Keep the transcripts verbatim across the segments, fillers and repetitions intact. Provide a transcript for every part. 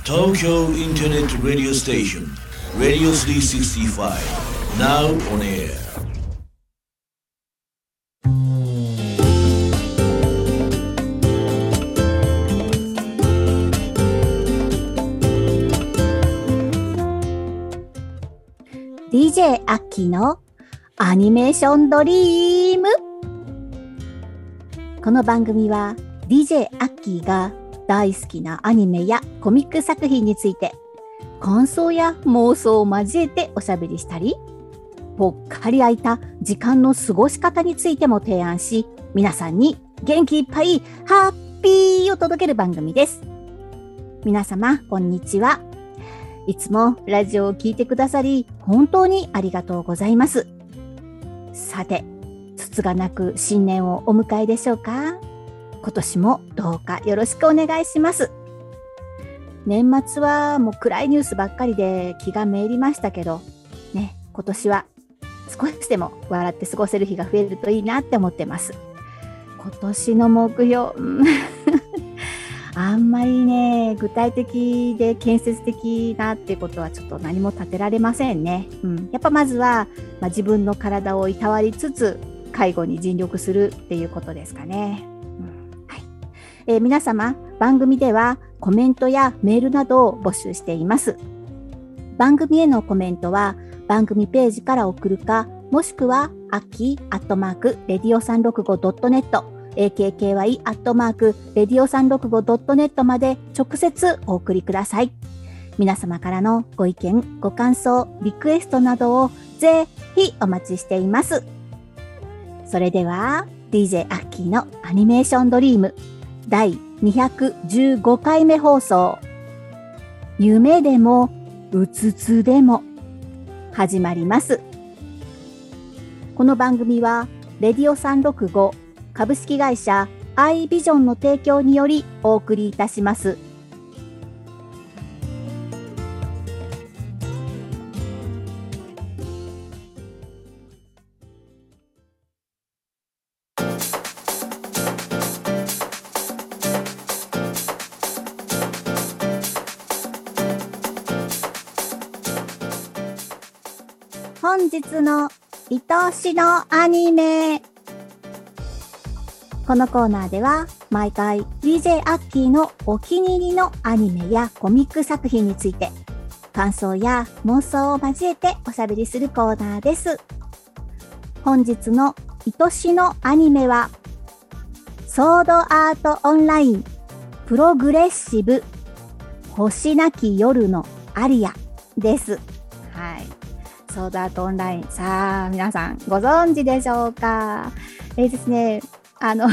Tokyo Internet Radio Station Radio スリーシックスティーファイブ Now on air ディージェー アッキーのアニメーションドリーム。この番組は ディージェー アッキーが大好きなアニメやコミック作品について感想や妄想を交えておしゃべりしたり、ぽっかり空いた時間の過ごし方についても提案し、皆さんに元気いっぱいハッピーを届ける番組です。皆様こんにちは。いつもラジオを聞いてくださり本当にありがとうございます。さて、つつがなく新年をお迎えでしょうか。今年もどうかよろしくお願いします。年末はもう暗いニュースばっかりで気がめいりましたけどね、今年は少しでも笑って過ごせる日が増えるといいなって思ってます。今年の目標あんまりね、具体的で建設的なっていうことはちょっと何も立てられませんね。うん、やっぱまずは、まあ、自分の体をいたわりつつ介護に尽力するっていうことですかね。うんはいえー、皆様、番組ではコメントやメールなどを募集しています。番組へのコメントは番組ページから送るか、もしくはアッキーアットマークレディオさんろくごドットネットエーケーケーワイ アットマークレディオさんろくごドットネットまで直接お送りください。皆様からのご意見、ご感想、リクエストなどをぜひお待ちしています。それでは ディージェー アッキーのアニメーションドリームだいにひゃくじゅうごかいめ放送、夢でもうつつでも始まります。この番組はレディオさんろくご株式会社アイビジョンの提供によりお送りいたします。本日の愛しのアニメ。このコーナーでは毎回 ディージェー アッキーのお気に入りのアニメやコミック作品について感想や妄想を交えておしゃべりするコーナーです。本日の愛しのアニメはソードアートオンラインプログレッシブ星なき夜のアリアです。はい。ソードアートオンライン。さあ、皆さんご存知でしょうか。えーですね、あの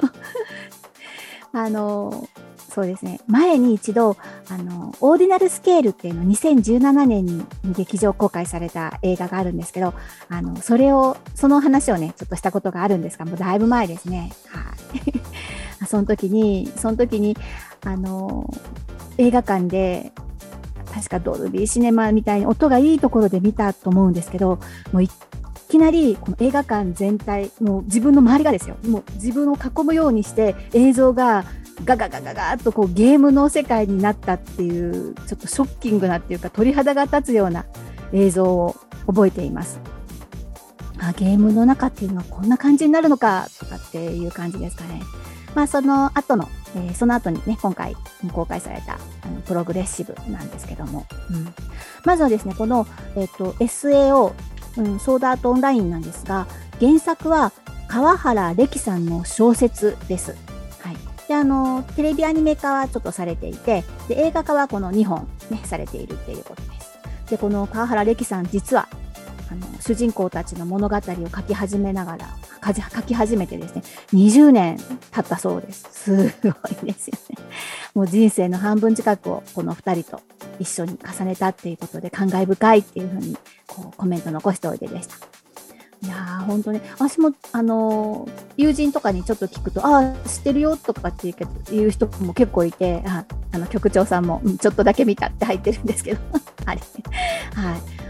あのそうですね、前に一度あのオーディナルスケールっていうのにせんじゅうななねんに劇場公開された映画があるんですけど、あのそれをその話をねちょっとしたことがあるんですが、もうだいぶ前ですね。はいその時にその時にあの映画館で確かドルビーシネマみたいに音がいいところで見たと思うんですけど、もういいきなりこの映画館全体、もう自分の周りがですよ、もう自分を囲むようにして映像がガガガガガーっとこうゲームの世界になったっていう、ちょっとショッキングなっていうか鳥肌が立つような映像を覚えています。あ、ゲームの中っていうのはこんな感じになるのかとかっていう感じですかね。まあその後の、えー、その後にね今回公開されたあのプログレッシブなんですけども、うん、まずはですねこの、えーと、エスエーオーうん、ソードアートオンラインなんですが、原作は川原歴さんの小説です。はい、であのテレビアニメ化はちょっとされていて、で映画化はこのにほん、ね、されているっていうことです。でこの川原歴さん、実はあの主人公たちの物語を書き始めながら書き始めてですねにじゅうねん経ったそうです。すごいですよね。もう人生の半分近くをこのふたりと一緒に重ねたっていうことで感慨深いっていうふうにこうコメント残しておいてでした。いやー本当に私もあのー、友人とかにちょっと聞くと、ああ知ってるよとかっていう人も結構いて、ああの局長さんも、うん、ちょっとだけ見たって入ってるんですけどあれ、はい、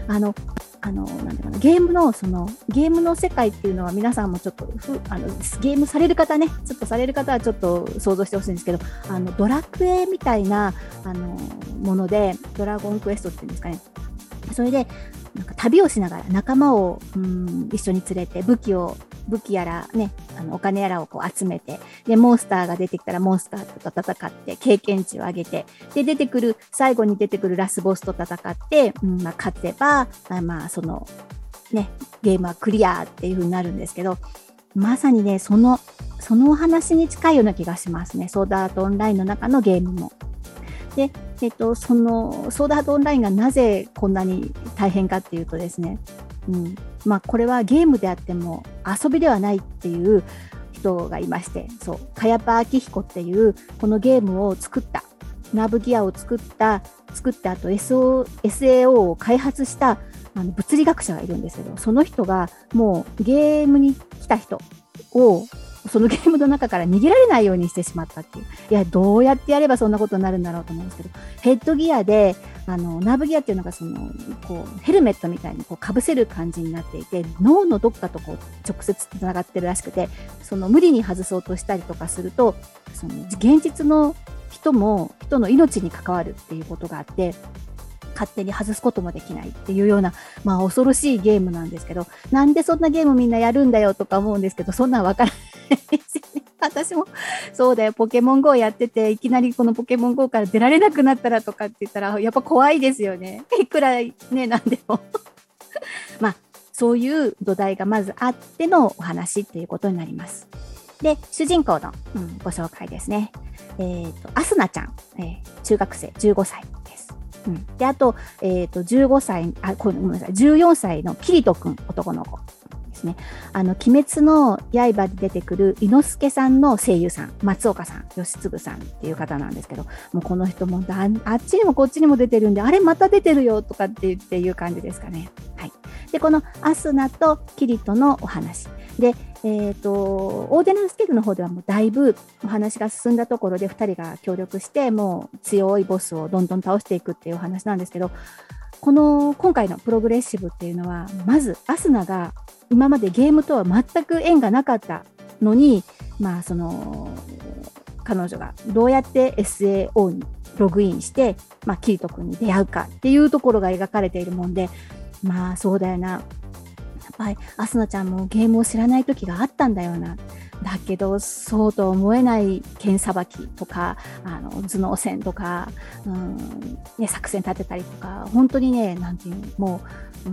あのあのなんていうかな、ゲームのそのゲームの世界っていうのは皆さんもちょっとふあのゲームされる方ね、ちょっとされる方はちょっと想像してほしいんですけど、あのドラクエみたいなあのもので、ドラゴンクエストっていうんですかね。それでなんか旅をしながら仲間をうん一緒に連れて武器を武器やらね、あのお金やらをこう集めて、でモンスターが出てきたらモンスターと戦って経験値を上げて、で出てくる最後に出てくるラスボスと戦って、うんまあ、勝てばあまあそのねゲームはクリアっていう風になるんですけど、まさにねそのそのお話に近いような気がしますね。ソードアートオンラインの中のゲームも。で、えっと、そのソードアートオンラインがなぜこんなに大変かっていうとですね、うんまあ、これはゲームであっても遊びではないっていう人がいまして、そう、茅場明彦っていうこのゲームを作ったナーブギアを作った作った後 エスオー エスエーオー を開発したあの物理学者がいるんですけど、その人がもうゲームに来た人をそのゲームの中から逃げられないようにしてしまったっていう。いや、どうやってやればそんなことになるんだろうと思うんですけど、ヘッドギアであのナーブギアっていうのがそのこうヘルメットみたいにこうかぶせる感じになっていて、脳のどっかとこう直接つながってるらしくて、その無理に外そうとしたりとかすると、その現実の人も人の命に関わるっていうことがあって、勝手に外すこともできないっていうような、まあ、恐ろしいゲームなんですけど、なんでそんなゲームみんなやるんだよとか思うんですけど、そんなんわからないですよね。私もそうだよ、ポケモン ゴー やってて、いきなりこのポケモン ゴー から出られなくなったらとかって言ったらやっぱ怖いですよね。いくらねなんでもまあそういう土台がまずあってのお話っていうことになります。で、主人公の、うん、ご紹介ですね。えっとアスナちゃん、えー、中学生じゅうごさいです。うん、であと、えー、とじゅうごさいあごめんなさいじゅうよんさいのキリトくん、男の子ですね。あの鬼滅の刃で出てくる伊之助さんの声優さん、松岡さん、吉次さんっていう方なんですけど、もうこの人もだあっちにもこっちにも出てるんで、あれまた出てるよとかって言っていう感じですかね。はい。でこのアスナとキリトのお話で、えーと、オーデナルスケールの方ではもうだいぶお話が進んだところでふたりが協力してもう強いボスをどんどん倒していくっていうお話なんですけど、この今回のプログレッシブっていうのはまずアスナが今までゲームとは全く縁がなかったのに、まあその彼女がどうやって エスエーオー にログインして、まあ、キリト君に出会うかっていうところが描かれているもんで、まあそうだよな、やっぱりアスナちゃんもゲームを知らない時があったんだよな。だけどそうと思えない剣さばきとかあの頭脳戦とか、うんね、作戦立てたりとか、本当にね、なんていうの、もう、うん、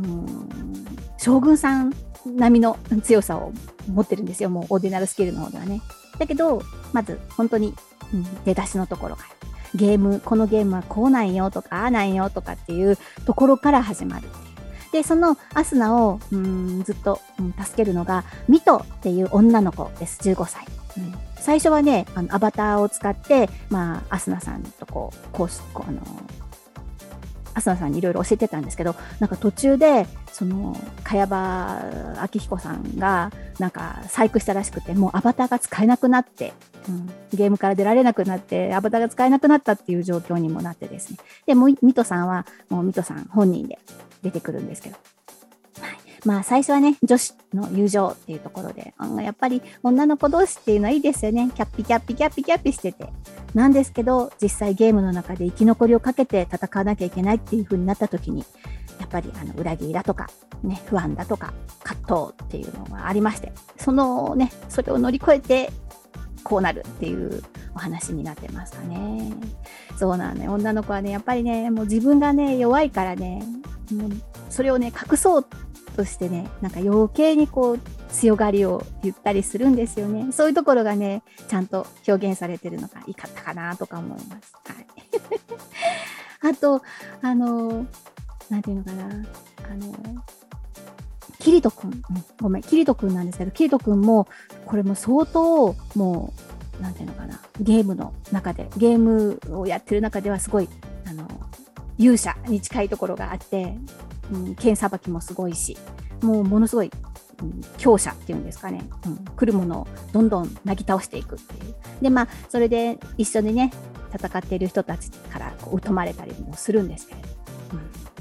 将軍さん並みの強さを持ってるんですよ、もうオーディナルスキルの方ではね。だけどまず本当に、うん、出だしのところからゲームこのゲームはこうなんよとかああなんよとかっていうところから始まる。でそのアスナをうんずっと、うん、助けるのがミトっていう女の子です。じゅうごさい、うん、最初はねあのアバターを使って、まあ、アスナさんとこうコースこうあのアスナさんにいろいろ教えてたんですけど、なんか途中でその茅場明彦さんがなんか細工したらしくて、もうアバターが使えなくなって、うん、ゲームから出られなくなってアバターが使えなくなったっていう状況にもなってですね。でもミトさんはもうミトさん本人で出てくるんですけど、はい、まあ最初はね女子の友情っていうところで、やっぱり女の子同士っていうのはいいですよね。キャッピキャッピキャッピキャッピしててなんですけど、実際ゲームの中で生き残りをかけて戦わなきゃいけないっていう風になった時に、やっぱりあの裏切りだとか、ね、不安だとか葛藤っていうのがありまして、そのねそれを乗り越えてこうなるっていうお話になってますかね。そうなんね、女の子はねやっぱりねもう自分がね弱いからね、もうそれをね隠そうとしてね、なんか余計にこう強がりを言ったりするんですよね。そういうところがねちゃんと表現されてるのがいいかったかなとか思います。はい、あとあのなんていうのかな、あのキリトくん、うん、ごめんキリトくんなんですけど、キリトくんもこれも相当もうなんていうのかな、ゲームの中でゲームをやってる中ではすごいあの勇者に近いところがあって、うん、剣さばきもすごいし、もうものすごい、うん、強者っていうんですかね、うん、来るものをどんどんなぎ倒していくっていう。でまあそれで一緒にね戦っている人たちからこう疎まれたりもするんですけれど、うん、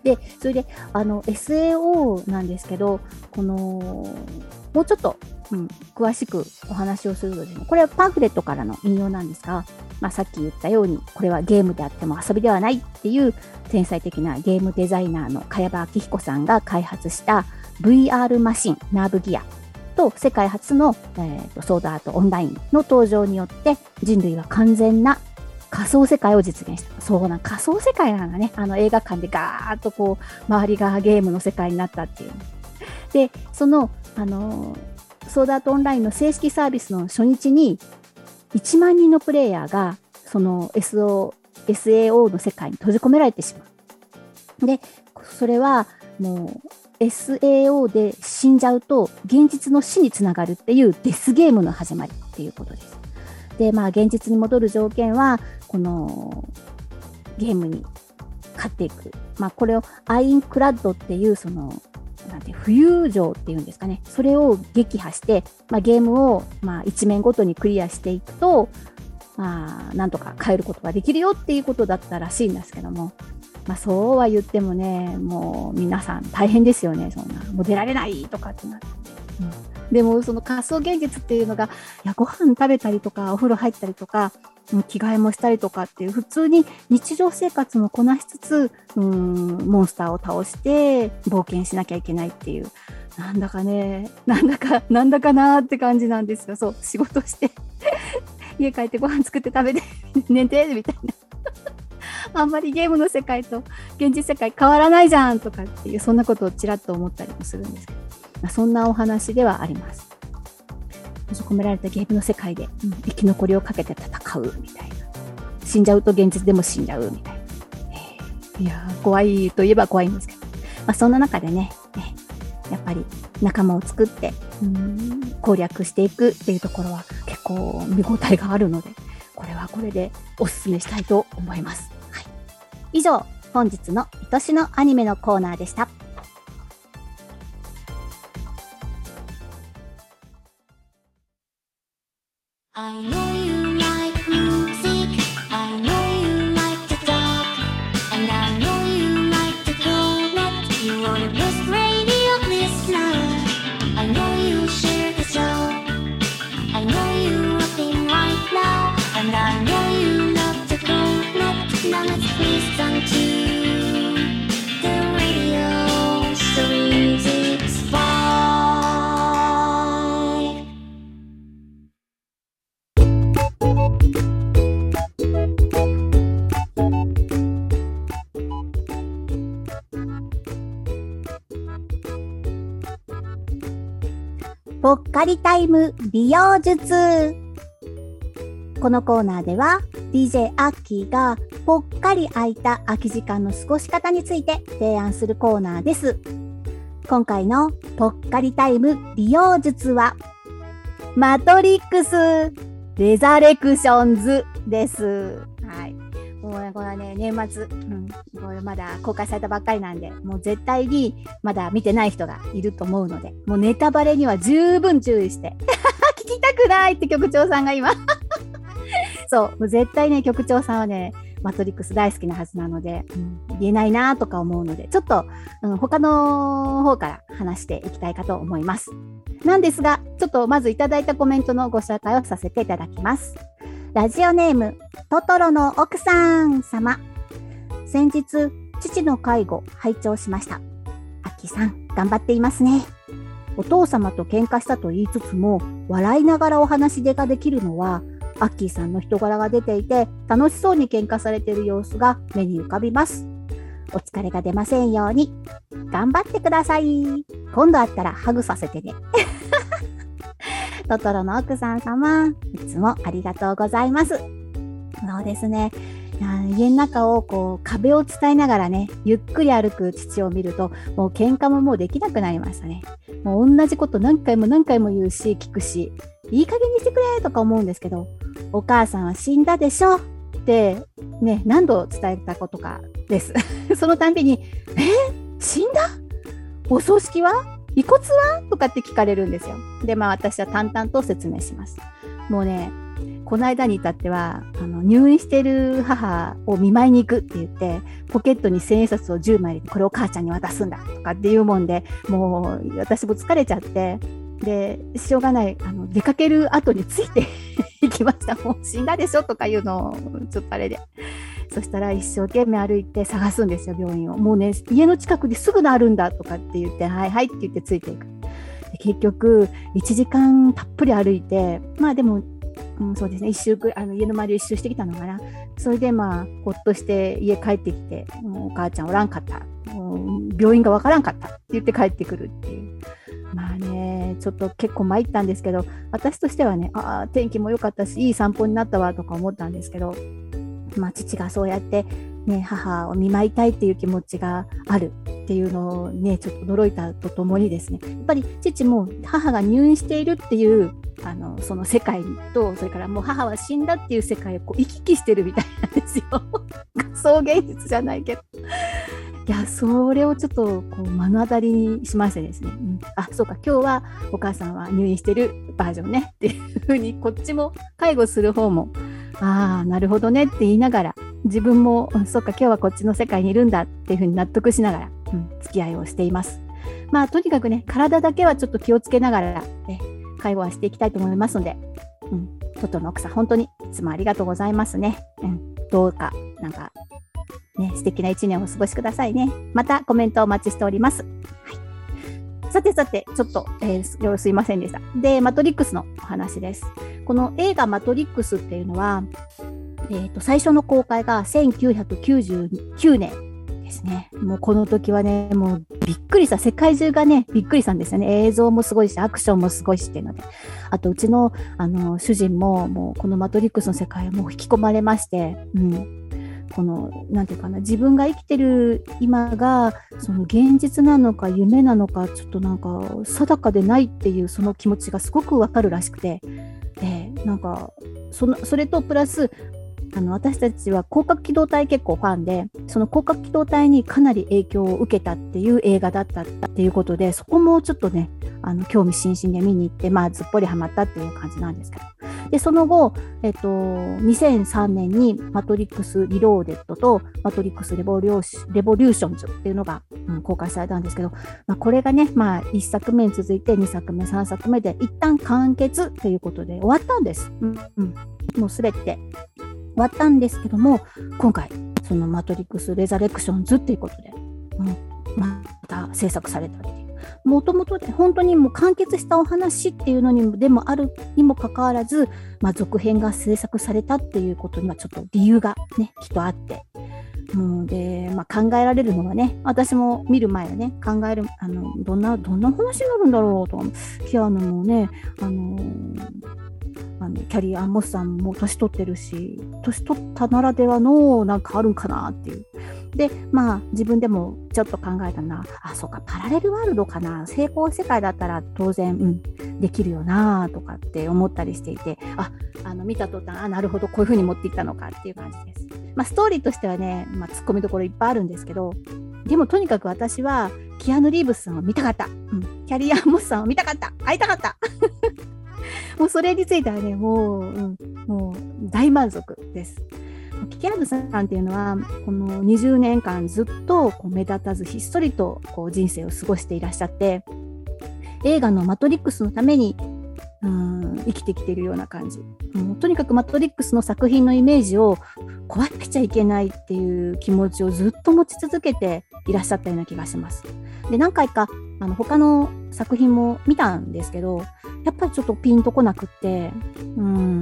で、それで、あの、エスエーオー なんですけど、この、もうちょっと、うん、詳しくお話をするとですね、これはパンフレットからの引用なんですが、まあ、さっき言ったように、これはゲームであっても遊びではないっていう天才的なゲームデザイナーの茅場明彦さんが開発した ブイアール マシン、ナーブギアと世界初の、えーと、ソードアートオンラインの登場によって人類は完全な仮想世界を実現した。そうな、仮想世界なんだね。あの映画館でガーッとこう、周りがゲームの世界になったっていう。で、その、あのー、ソードアートオンラインの正式サービスの初日にいちまんにんのプレイヤーがその エスオー、エスエーオー の世界に閉じ込められてしまう。で、それはもう エスエーオー で死んじゃうと現実の死につながるっていうデスゲームの始まりっていうことです。で、まあ現実に戻る条件はこのゲームに勝っていく。まあこれをアインクラッドっていうそのなんて浮遊城っていうんですかね。それを撃破して、まあ、ゲームをまあ一面ごとにクリアしていくと、まあ、なんとか変えることができるよっていうことだったらしいんですけども、まあ、そうは言ってもね、もう皆さん大変ですよね。そんなもう出られないとかってなって、うん、でもその仮想現実っていうのが、いやご飯食べたりとかお風呂入ったりとか着替えもしたりとかっていう普通に日常生活もこなしつつ、うーん、モンスターを倒して冒険しなきゃいけないっていう、なんだかね、なんだか、なんだかなーって感じなんですよ。そう、仕事して家帰ってご飯作って食べて寝てみたいなあんまりゲームの世界と現実世界変わらないじゃんとかっていう、そんなことをちらっと思ったりもするんですけど、まあ、そんなお話ではあります。閉じ込められたゲームの世界で、うん、生き残りをかけて戦うみたいな。死んじゃうと現実でも死んじゃうみたいな。えー、いやー、怖いといえば怖いんですけど、まあ、そんな中でね、ね、やっぱり仲間を作って、うん、攻略していくっていうところは結構見応えがあるので、これはこれでお勧めしたいと思います。はい、以上、本日の愛しのアニメのコーナーでした。I know you like music, I know you like to talk, and I know you like to connect. You are the best radio listener. I know you share the show. I know you working right now, and I know you love to connect. Now let's listen to the radio three sixty-five.ぽっかりタイム美容術。このコーナーでは ディージェー アッキーがぽっかり空いた空き時間の過ごし方について提案するコーナーです。今回のぽっかりタイム美容術はマトリックスレザレクションズです。はい。もうね、これはね、年末、うん、これまだ公開されたばっかりなんで、もう絶対にまだ見てない人がいると思うので、もうネタバレには十分注意して、聞きたくないって局長さんが今。そう、もう絶対ね、局長さんはね、マトリックス大好きなはずなので、うん、言えないなとか思うので、ちょっと、うん、他の方から話していきたいかと思います。なんですが、ちょっとまずいただいたコメントのご紹介をさせていただきます。ラジオネーム、トトロの奥さん様。先日、父の介護、拝聴しました。アッキーさん、頑張っていますね。お父様と喧嘩したと言いつつも、笑いながらお話出ができるのは、アッキーさんの人柄が出ていて、楽しそうに喧嘩されている様子が目に浮かびます。お疲れが出ませんように。頑張ってください。今度会ったらハグさせてね。トトロの奥さん様、いつもありがとうございます。そうですね。家の中をこう壁を伝いながらね、ゆっくり歩く父を見ると、もう喧嘩ももうできなくなりましたね。もう同じこと何回も何回も言うし、聞くし、いい加減にしてくれとか思うんですけど、お母さんは死んだでしょってね、何度伝えたことかです。そのたんびに、え死んだ？お葬式は？遺骨はとかって聞かれるんですよ。で、まあ私は淡々と説明します。 もうね、この間に至ってはあの入院している母を見舞いに行くって言ってポケットに千円札をじゅうまい入れてこれを母ちゃんに渡すんだとかっていうもんで、もう私も疲れちゃって、でしょうがない、あの出かける後について行きました。もう死んだでしょとかいうのをちょっとあれで、そしたら一生懸命歩いて探すんですよ、病院を。もうね、家の近くにすぐあるんだとかって言って、はいはいって言ってついていく。で結局いちじかんたっぷり歩いて、まあでもうん、そうですね、一周あの家の周りを一周してきたのかな。それでまあほっとして家帰ってきて、もうお母ちゃんおらんかった、もう病院がわからんかったって言って帰ってくるっていう。まあね、ちょっと結構参ったんですけど、私としてはね、ああ天気も良かったしいい散歩になったわとか思ったんですけど、まあ父がそうやってね、母を見舞いたいっていう気持ちがあるっていうのをね、ちょっと驚いたとともにですね、やっぱり父も母が入院しているっていうあのその世界と、それからもう母は死んだっていう世界をこう行き来してるみたいなんですよ。仮想現実じゃないけど、いやそれをちょっとこう目の当たりにしましてですね、うん、あそうか今日はお母さんは入院してるバージョンねっていう風に、こっちも介護する方もああなるほどねって言いながら、自分も、うん、そうか今日はこっちの世界にいるんだっていう風に納得しながら、うん、付き合いをしています。まあとにかくね、体だけはちょっと気をつけながら、ね、介護はしていきたいと思いますので、うん、外の奥さん本当にいつもありがとうございますね。うん、どうかなんかね、素敵な一年をお過ごしくださいね。またコメントお待ちしております。はい、さてさて、ちょっと、えー、すいませんでした。で、マトリックスのお話です。この映画マトリックスっていうのは、えーと、最初の公開がせんきゅうひゃくきゅうじゅうきゅうねんですね。もうこの時はね、もうびっくりした。世界中がね、びっくりしたんですよね。映像もすごいし、アクションもすごいしっていうので。あと、うちの、あの、主人も、もうこのマトリックスの世界をもう引き込まれまして、うん。このなんていうかな、自分が生きてる今がその現実なのか夢なのかちょっとなんか定かでないっていうその気持ちがすごくわかるらしくて、でなんかそのそれとプラスあの私たちは広角機動隊結構ファンで、その広角機動隊にかなり影響を受けたっていう映画だったっていうことで、そこもちょっとねあの興味津々で見に行って、まあずっぽりハマったっていう感じなんですけど、でその後、えっと、にせんさんねんにマトリックスリローデッドとマトリックスレボリューシレボリューションズっていうのが、うん、公開されたんですけど、まあ、これがね、まあ、いっさくめに続いてにさくめさんさくめで一旦完結ということで終わったんです、うんうん、もうすべて終わったんですけども、今回そのマトリックスレザレクションズっていうことで、うん、また制作されたっていう、もともと本当にもう完結したお話っていうのにもでもあるにもかかわらず、まあ、続編が制作されたっていうことにはちょっと理由がねきっとあって、うん、で、まあ、考えられるのはね、私も見る前はね考えるあのどんなどんな話になるんだろうと、キアヌもねあのあのキャリー・アン・モスさんも年取ってるし、年取ったならではのなんかあるんかなっていう。でまあ自分でもちょっと考えたのは、あそうかパラレルワールドかな、成功世界だったら当然、うん、できるよなとかって思ったりしていて、ああの見た途端、あなるほどこういう風に持っていったのかっていう感じです。まあストーリーとしてはね、まあ、突っ込みどころいっぱいあるんですけど、でもとにかく私はキアヌ・リーブスさんを見たかった、うん、キャリー・アン・モスさんを見たかった、会いたかったもうそれについてはねもう、うん、もう大満足です。キアヌさんっていうのはこのにじゅうねんかんずっとこう目立たずひっそりとこう人生を過ごしていらっしゃって、映画のマトリックスのためにうん生きてきているような感じ、うん、とにかくマトリックスの作品のイメージを壊しちゃいけないっていう気持ちをずっと持ち続けていらっしゃったような気がします。で何回かあの他の作品も見たんですけど、やっぱりちょっとピンとこなくって、うん、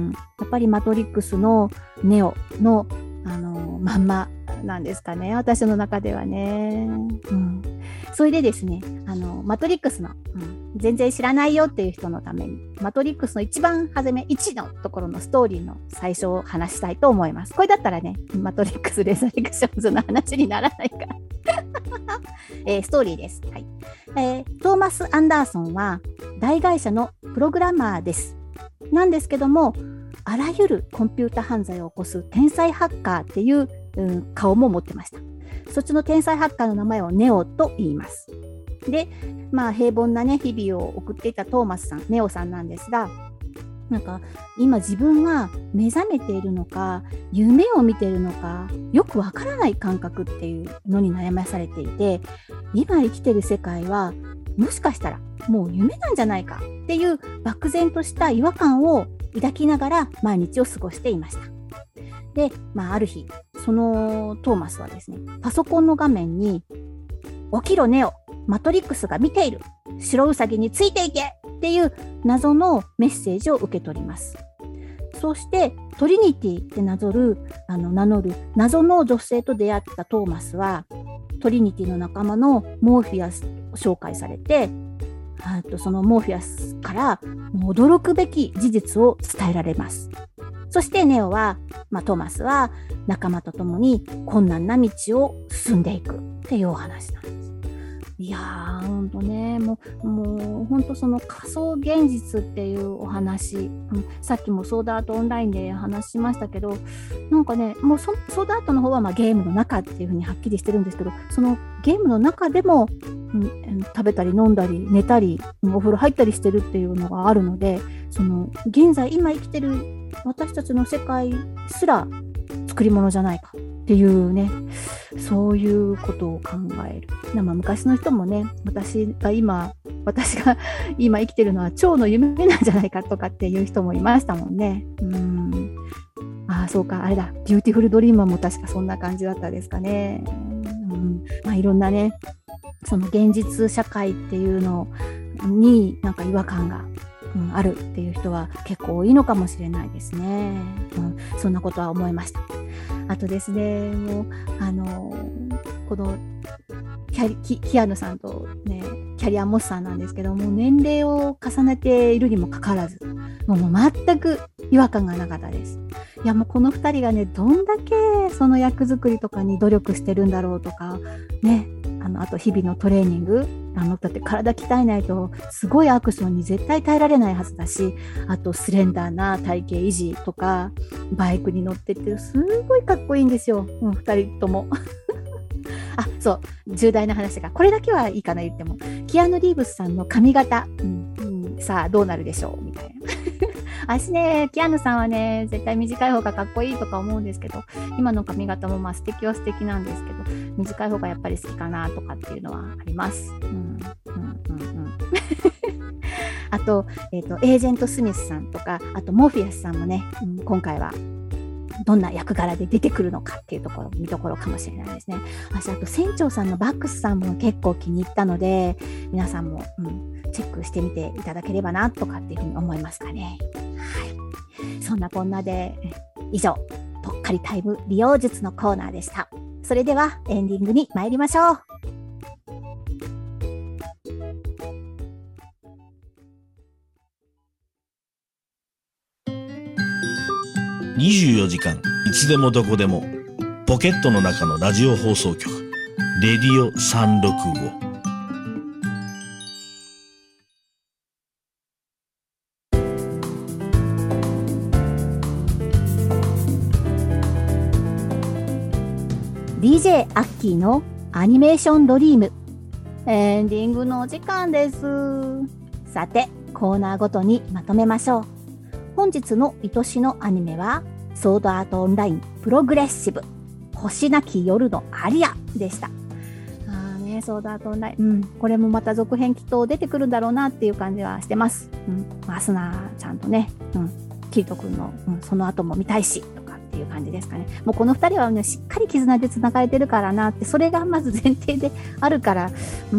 やっぱりマトリックスのネオの、あのまんまなんですかね、私の中ではね、うん、それでですねあのマトリックスの、うん、全然知らないよっていう人のためにマトリックスの一番初めいちのところのストーリーの最初を話したいと思います。これだったらねマトリックスレザレクションズの話にならないからえー、ストーリーです、はいえー、トーマス・アンダーソンは大会社のプログラマーですなんですけども、あらゆるコンピュータ犯罪を起こす天才ハッカーっていう、うん、顔も持ってました。そっちの天才ハッカーの名前をネオと言います。で、まあ平凡なね日々を送っていたトーマスさん、ネオさんなんですが、 なんか今自分が目覚めているのか夢を見ているのかよくわからない感覚っていうのに悩まされていて、今生きている世界はもしかしたらもう夢なんじゃないかっていう漠然とした違和感を抱きながら毎日を過ごしていました。で、まあ、ある日そのトーマスはですね、パソコンの画面に起きろネオ、マトリックスが見ている、白ウサギについていけっていう謎のメッセージを受け取ります。そしてトリニティって名乗るあの名乗る謎の女性と出会ったトーマスは、トリニティの仲間のモーフィアスを紹介されて、あとそのモーフィアスから驚くべき事実を伝えられます。そしてネオは、まあ、トーマスは仲間と共に困難な道を進んでいくっていうお話なんです。いやー、ほんとね、もう、もうほんとその仮想現実っていうお話、うん、さっきもソードアートオンラインで話しましたけど、なんかね、もうソードアートの方はまあゲームの中っていうふうにはっきりしてるんですけど、そのゲームの中でも、うん、食べたり飲んだり寝たりお風呂入ったりしてるっていうのがあるので、その現在今生きてる私たちの世界すら作り物じゃないかっていうね、そういうことを考える。まあ、昔の人もね、私が今私が今生きてるのは蝶の夢なんじゃないかとかっていう人もいましたもんね。うーん、ああそうか、あれだ、ビューティフルドリーマーも確かそんな感じだったですかね。うん、まあ、いろんなね、その現実社会っていうのになんか違和感がうん、あるっていう人は結構多いのかもしれないですね、うん、そんなことは思いました。あとですね、もうあのこのキャリ キ, キアヌさんとね、キャリアモスさんなんですけども、年齢を重ねているにもかかわらず、もう全く違和感がなかったです。いや、もうこのふたりがね、どんだけその役作りとかに努力してるんだろうとかね、あのあと日々のトレーニング、あのだって体鍛えないとすごいアクションに絶対耐えられないはずだし、あとスレンダーな体型維持とか、バイクに乗ってってすごいかっこいいんですよ、うん、ふたりともあ、そう、重大な話がこれだけはいいかな言っても、キアヌ・リーブスさんの髪型、うんうん、さあどうなるでしょうみたいな私ね、キアヌさんはね、絶対短い方がかっこいいとか思うんですけど、今の髪型もまあ素敵は素敵なんですけど、短い方がやっぱり好きかなとかっていうのはあります。うんうんうんうんあと、えーと、エージェント・スミスさんとか、あとモーフィアスさんもね、うん、今回はどんな役柄で出てくるのかっていうところ、見どころかもしれないですね。私、あと船長さんのバックスさんも結構気に入ったので、皆さんも、うん、チェックしてみていただければなとかっていうふうに思いますかね。はい。そんなこんなで、以上、ぽっかりタイム利用術のコーナーでした。それではエンディングに参りましょう。 にじゅうよじかんいつでもどこでもポケットの中のラジオ放送局レディオさんろくご。 ディージェー アッキーのアニメーションドリーム、エンディングのお時間です。さて、コーナーごとにまとめましょう。本日の愛しのアニメはソードアートオンラインプログレッシブ星なき夜のアリアでした。あーね、ソードアートオンライン、うん、これもまた続編きっと出てくるんだろうなっていう感じはしてます。うん、アスナちゃんとね、うん、キリト君の、うん、その後も見たいしとかっていう感じですかね。もうこのふたりはね、しっかり絆でつながれてるからなって、それがまず前提であるから、うん、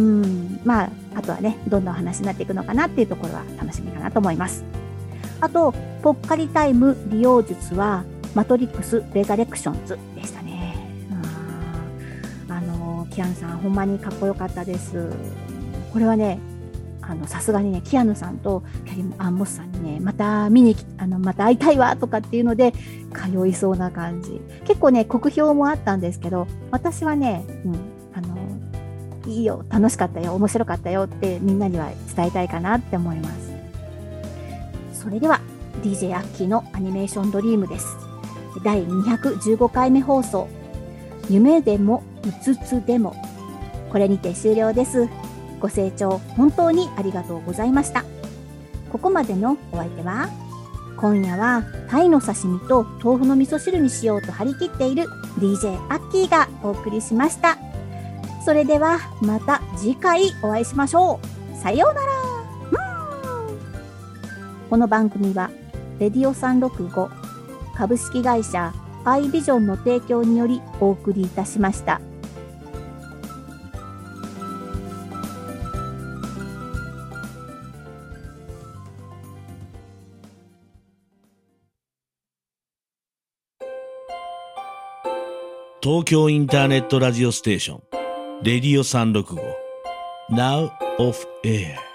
まああとはね、どんなお話になっていくのかなっていうところは楽しみかなと思います。あと、ぽっかりタイム利用術は、マトリックス・レザレクションズでしたね。あ, あの、キアヌさん、ほんまにかっこよかったです。これはね、あの、さすがにね、キアヌさんとキャリアンモスさんにね、また見に来、あの、また会いたいわとかっていうので、通いそうな感じ。結構ね、酷評もあったんですけど、私はね、うん、あの、いいよ、楽しかったよ、面白かったよってみんなには伝えたいかなって思います。それでは ディージェー アッキーのアニメーションドリームです。だいにひゃくじゅうごかいめ放送、夢でもうつつでも、これにて終了です。ご清聴本当にありがとうございました。ここまでのお相手は今夜はタイの刺身と豆腐の味噌汁にしようと張り切っている ディージェー アッキーがお送りしました。それではまた次回お会いしましょう。さようなら。この番組はレディオさんろくご株式会社アイビジョンの提供によりお送りいたしました。 東京インターネットラジオステーションレディオさんろくご Now off air